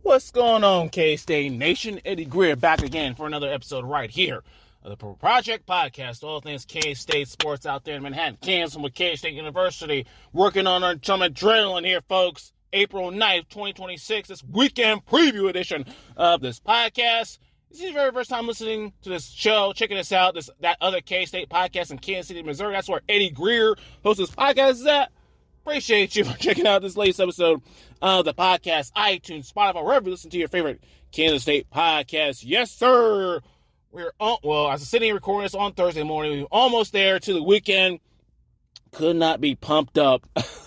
What's going on, K-State Nation? Eddie Greer back again for another episode right here of the Pro Project Podcast. All things K-State sports out there in Manhattan, Kansas with K-State University. Working on our some adrenaline here, folks. April 9th, 2026. This weekend preview edition of this podcast. This is your very first time listening to this show, checking us out. That other K-State podcast in Kansas City, Missouri. That's where Eddie Greer hosts this podcast is at. Appreciate you for checking out this latest episode of the podcast, iTunes, Spotify, wherever you listen to your favorite Kansas State podcast. Yes, sir. We're on, well, as I'm sitting here recording this on Thursday morning, we're almost there to the weekend. Could not be pumped up.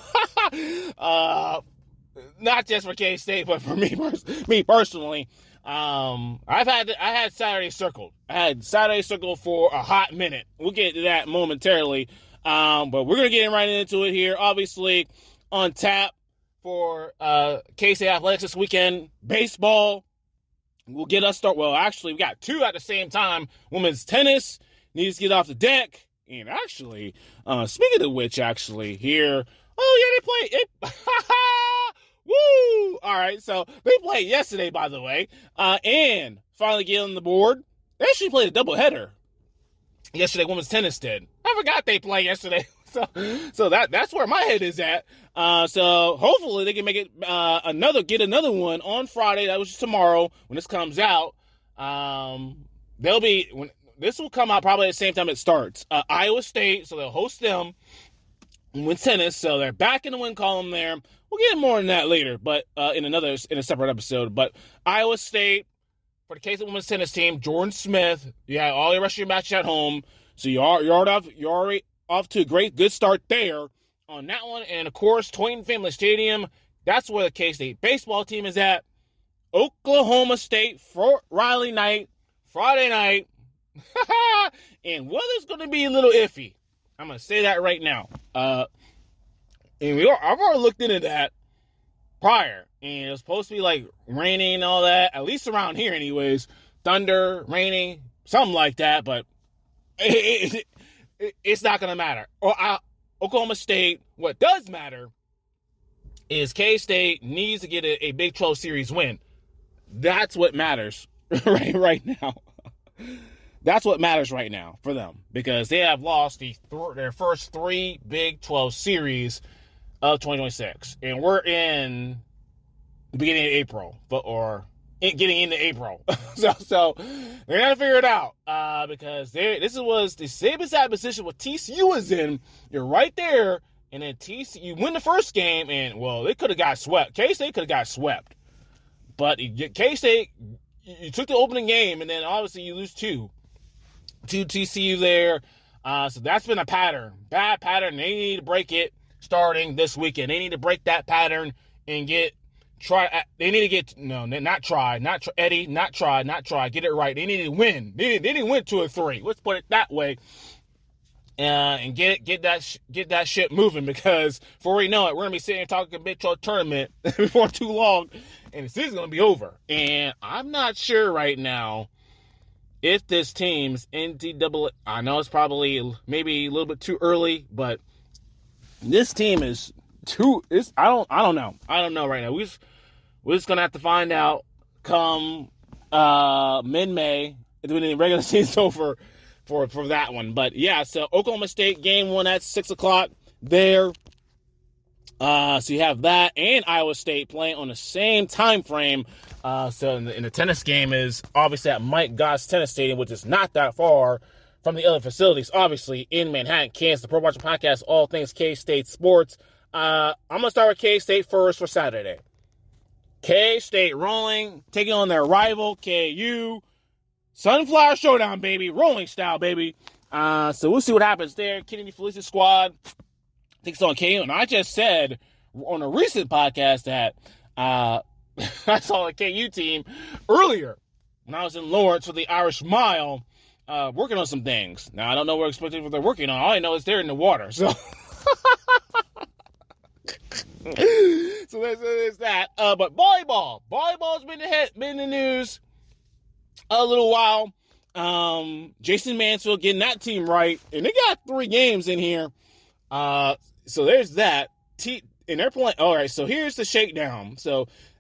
Not just for K-State, but for me personally. I had Saturday circled. I had Saturday circled for a hot minute. We'll get to that momentarily. But we're going to get right into it here. Obviously, on tap for K-State Athletics this weekend. Baseball will get us started. Well, actually, we got two at the same time. Women's tennis needs to get off the deck. And actually, speaking of which, actually, here. Oh, yeah, they played. Woo! All right, so they played yesterday, by the way. And finally get on the board. They actually played a doubleheader. Yesterday, women's tennis did. I forgot they played yesterday. So that's where my head is at. So hopefully they can make it get another one on Friday. That was tomorrow when this comes out. This will come out probably at the same time it starts. Iowa State, so they'll host them with tennis. So they're back in the win column there. We'll get more on that later, but in a separate episode. But Iowa State. For the K-State women's tennis team, Jordan Smith, you have all your rest of your matches at home, so you're already off to a good start there on that one. And of course, Toynton Family Stadium, that's where the K-State baseball team is at. Oklahoma State, Fort Riley night, Friday night, and weather's going to be a little iffy. I'm going to say that right now. I've already looked into that prior, and it was supposed to be like raining and all that, at least around here anyways. Thunder, raining, something like that, but it's not going to matter. Oklahoma State, what does matter is K-State needs to get a Big 12 series win. That's what matters right now. That's what matters right now for them, because they have lost their first three Big 12 series of 2026, and we're in the beginning of April, getting into April. so they're gonna figure it out because this was the same exact position what TCU was in. You're right there, and then TCU win the first game, and well, they could have got swept. K-State could have got swept, but K-State, you took the opening game, and then obviously you lose two TCU there. So that's been a pattern, bad pattern. They need to break it. Starting this weekend, they need to break that pattern and get it right. They need to win. They didn't win 2 or 3. Let's put it that way, and get that shit moving, because before we know it, we're gonna be sitting here talking Big 12 tournament before too long, and the season's gonna be over. And I'm not sure right now if this team's NCAA. I know it's probably maybe a little bit too early, but this team is I don't know. I don't know right now. We're just gonna have to find out come mid-May when the regular season's over for that one. But yeah, so Oklahoma State game 1 at 6:00 there. So you have that and Iowa State playing on the same time frame. So in the tennis game is obviously at Mike Goss Tennis Stadium, which is not that far from the other facilities, obviously, in Manhattan, Kansas. The Pro Watcher Podcast, all things K-State sports. I'm going to start with K-State first for Saturday. K-State rolling, taking on their rival, KU. Sunflower Showdown, baby. Rolling style, baby. So we'll see what happens there. Kennedy Felicia squad takes on KU. And I just said on a recent podcast that I saw the KU team earlier when I was in Lawrence for the Irish Mile. Working on some things. Now, I don't know what they're working on. All I know is they're in the water. So, so there's that. But volleyball. Volleyball's been in the news a little while. Jason Mansfield getting that team right. And they got 3 games in here. So there's that. And they're playing. All right, so here's the shakedown. So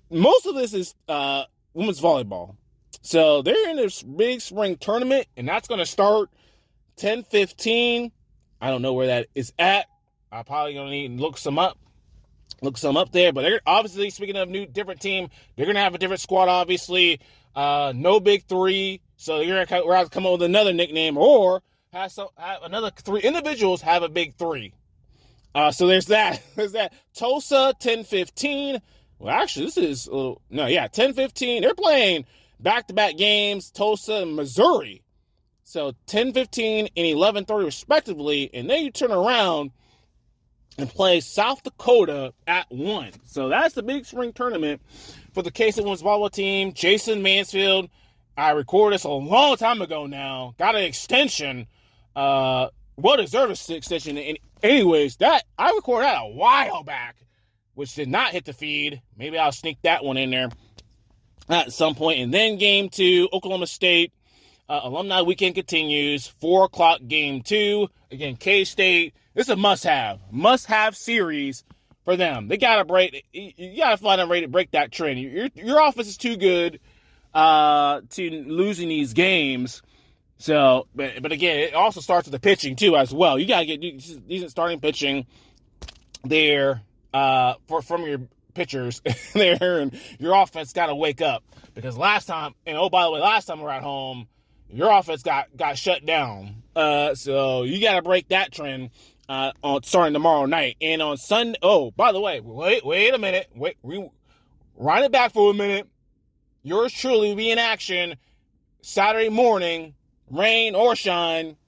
most of this is women's volleyball. So they're in this big spring tournament, and that's going to start 10:15. I don't know where that is at. I'm probably going to need to look some up there. But they're obviously, speaking of different team, they're going to have a different squad, obviously. No big three. So you're going to have to come up with another nickname, or have another three individuals have a big three. So there's that. There's that. Tulsa, 10:15. Well, actually, this is 10:15. They're playing back-to-back games, Tulsa and Missouri. So 10:15 and 11:30 respectively, and then you turn around and play South Dakota at 1. So that's the big spring tournament for the K-State women's volleyball team. Jason Mansfield, I recorded this a long time ago now, got an extension, well-deserved extension. And anyways, that I recorded that a while back, which did not hit the feed. Maybe I'll sneak that one in there at some point. And then game 2, Oklahoma State. Alumni weekend continues. 4 o'clock game 2. Again, K-State. This is a must-have series for them. They gotta you gotta find a way to break that trend. Your offense is too good to losing these games. So, but again, it also starts with the pitching too as well. You gotta get decent starting pitching there from your pitchers there, and your offense gotta wake up, because last time we were at home, your offense got shut down. So you gotta break that trend on starting tomorrow night. And on Sunday, oh, by the way, wait a minute. Run it back for a minute. Yours truly will be in action Saturday morning, rain or shine,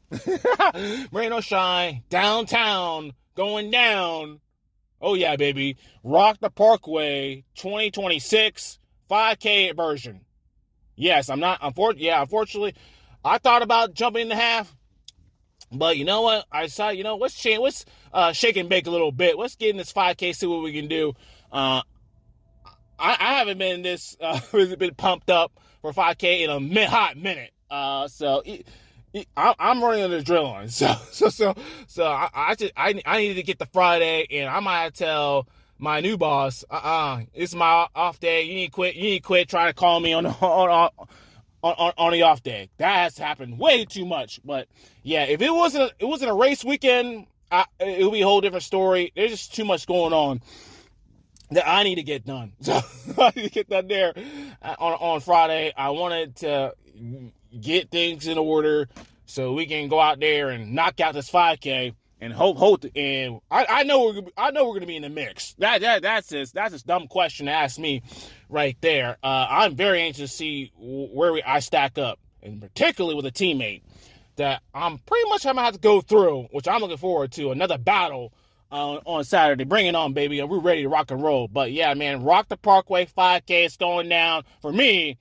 downtown, going down. Oh yeah, baby. Rock the Parkway 2026 5K version. Yes, unfortunately, I thought about jumping in the half. But you know what? I decided, let's shake and bake a little bit. Let's get in this 5K, see what we can do. I haven't been been pumped up for 5K in a hot minute. So I'm running on the adrenaline. So I needed to get the Friday, and I might tell my new boss, it's my off day. You need to quit trying to call me on the off day. That has happened way too much. But yeah, if it wasn't a race weekend, it would be a whole different story. There's just too much going on that I need to get done. So I need to get that there on Friday. I wanted to get things in order so we can go out there and knock out this 5K and hope. And I know we're gonna be in the mix. That's this dumb question to ask me right there. I'm very anxious to see where I stack up, and particularly with a teammate that I'm pretty much gonna have to go through, which I'm looking forward to. Another battle on Saturday. Bring it on, baby, and we're ready to rock and roll. But yeah, man, Rock the Parkway 5K is going down for me.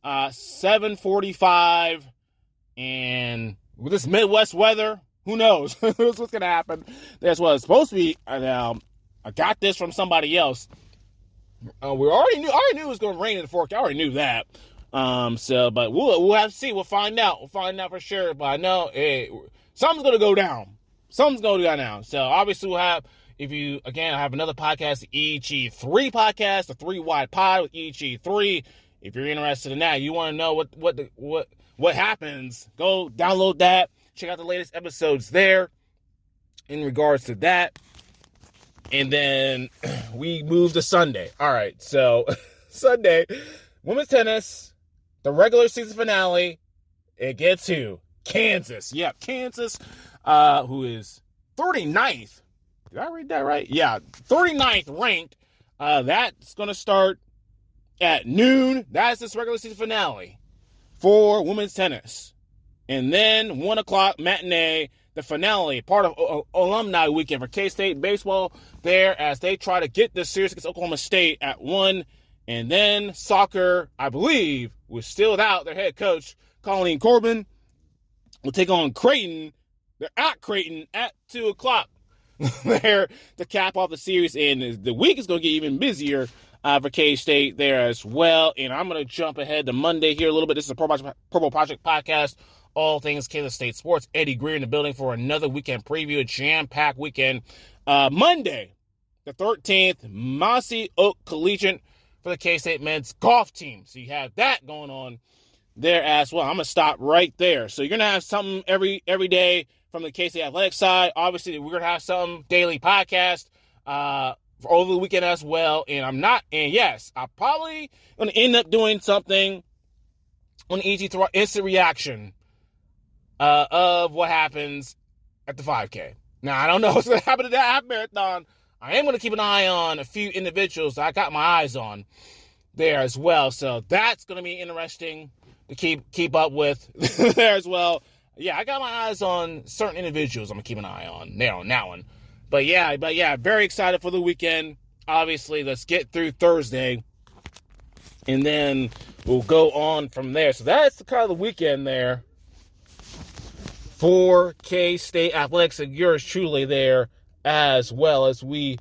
7:45, and with this Midwest weather, who knows what's going to happen. That's what it's supposed to be. I got this from somebody else. I already knew it was going to rain in the forecast. I already knew that. But we'll have to see. We'll find out. We'll find out for sure. But I know something's going to go down. Something's going to go down. So obviously we'll have. I have another podcast, the EG3 podcast, the 3 Wide Pod with EG3. If you're interested in that, you want to know what happens, go download that. Check out the latest episodes there in regards to that. And then we move to Sunday. All right, so Sunday, women's tennis, the regular season finale. It gets to Kansas. Yeah, Kansas, who is 39th. Did I read that right? Yeah, 39th ranked. That's going to start at noon. That's this regular season finale for women's tennis. And then 1 o'clock matinee, the finale, part of alumni weekend for K-State baseball there as they try to get this series against Oklahoma State at 1. And then soccer, I believe, was still without their head coach, Colleen Corbin, will take on Creighton. They're at Creighton at 2 o'clock there to cap off the series. And the week is going to get even busier for K-State there as well. And I'm going to jump ahead to Monday here a little bit. This is a Purple Project podcast. All things Kansas State sports. Eddie Greer in the building for another weekend preview, a jam-packed weekend. Monday, the 13th, Mossy Oak Collegiate for the K-State men's golf team. So you have that going on there as well. I'm going to stop right there. So you're going to have something every day from the K-State Athletics side. Obviously, we're going to have some daily podcast for over the weekend as well. And yes, I'm probably going to end up doing something on the instant reaction of what happens at the 5K. Now, I don't know what's going to happen to that half marathon. I am going to keep an eye on a few individuals I got my eyes on there as well. So that's going to be interesting to keep up with there as well. Yeah, I got my eyes on certain individuals I'm going to keep an eye on there on that one. But yeah, very excited for the weekend. Obviously, let's get through Thursday, and then we'll go on from there. So that's the kind of the weekend there for K-State Athletics and yours truly there as well as we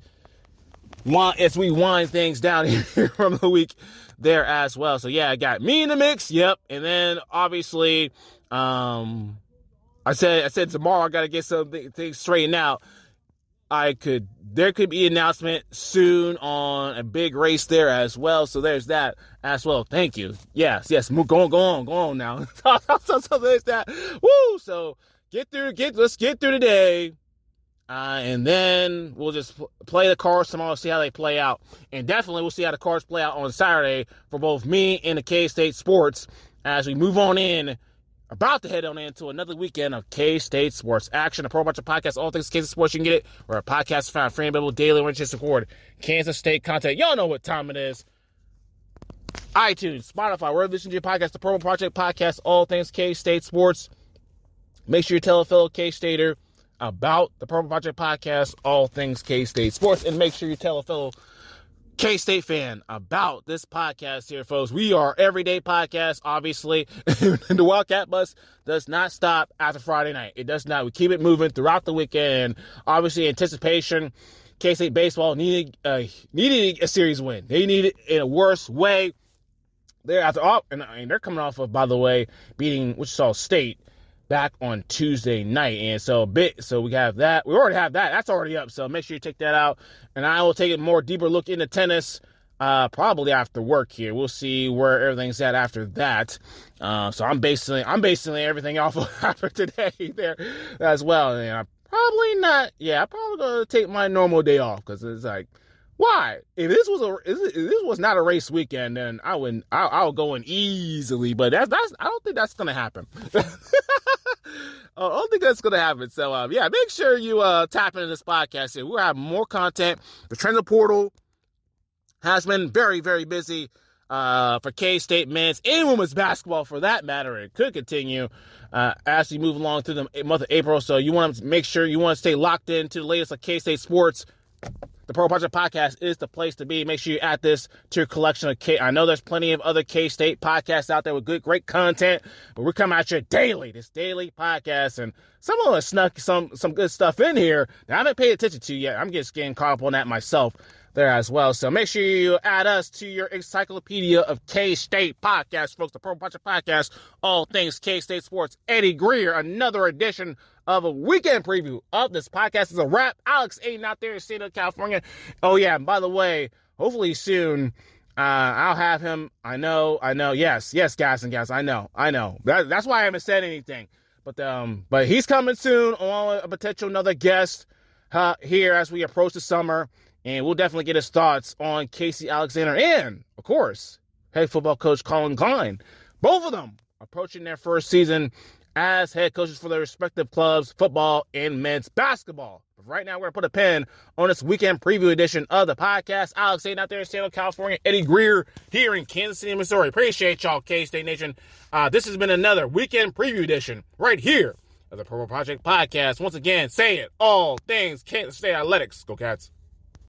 wind things down here from the week there as well. So yeah, I got me in the mix. Yep. And then obviously, I said tomorrow I got to get some things straightened out. There could be an announcement soon on a big race there as well. So there's that as well. Thank you. Yes. Go on now. so there's that. Woo. So let's get through today. And then we'll just play the cards tomorrow, see how they play out. And definitely we'll see how the cards play out on Saturday for both me and the K-State Sports as we move on in, about to head on into another weekend of K-State Sports action. A Pro Bunch of Podcasts, all things K-State Sports. You can get it where a podcast is found, free and available daily, when it's record Kansas State content. Y'all know what time it is. iTunes, Spotify, wherever you listen to your podcast, the Pro Project Podcast, all things K-State Sports. Make sure you tell a fellow K-Stater about the Purple Project Podcast, all things K-State Sports, and make sure you tell a fellow K-State fan about this podcast here, folks. We are everyday podcast, obviously. The Wildcat Bus does not stop after Friday night. It does not. We keep it moving throughout the weekend. Obviously, anticipation. K-State baseball needed a series win. They need it in a worse way. And they're coming off of, by the way, beating Wichita State back on Tuesday night. And so we have that. We already have that. That's already up. So make sure you check that out. And I will take a more deeper look into tennis probably after work here. We'll see where everything's at after that. So I'm basing everything off of after today there as well. And I'm probably going to take my normal day off because it's like, why? If this was not a race weekend, then I'll go in easily. But I don't think that's gonna happen. I don't think that's gonna happen. So make sure you tap into this podcast here. We'll have more content. The Transfer Portal has been very, very busy for K-State men's and women's basketball, for that matter. It could continue as we move along through the month of April. So you want to make sure you want to stay locked into the latest of K-State sports. The Pro Project Podcast is the place to be. Make sure you add this to your collection of I know there's plenty of other K-State podcasts out there with great content, but we're coming at you daily, this daily podcast, and some of us snuck some good stuff in here that I haven't paid attention to yet. I'm just getting caught up on that myself there as well. So make sure you add us to your encyclopedia of K-State podcasts, folks. The Pro Project Podcast, all things K-State sports. Eddie Greer, another edition of a weekend preview of this podcast is a wrap. Alex Aiden out there in the state of California. Oh yeah, and by the way, hopefully soon I'll have him. I know. Yes, guys and gals. I know. That's why I haven't said anything. But he's coming soon on a potential another guest here as we approach the summer. And we'll definitely get his thoughts on Casey Alexander and, of course, head football coach Colin Klein. Both of them approaching their first season as head coaches for their respective clubs, football and men's basketball. But right now, we're going to put a pin on this weekend preview edition of the podcast. Alex Aiden out there in San Diego, California. Eddie Greer here in Kansas City, Missouri. Appreciate y'all, K-State Nation. This has been another weekend preview edition right here of the Purple Project Podcast. Once again, say it, all things Kansas State Athletics. Go Cats.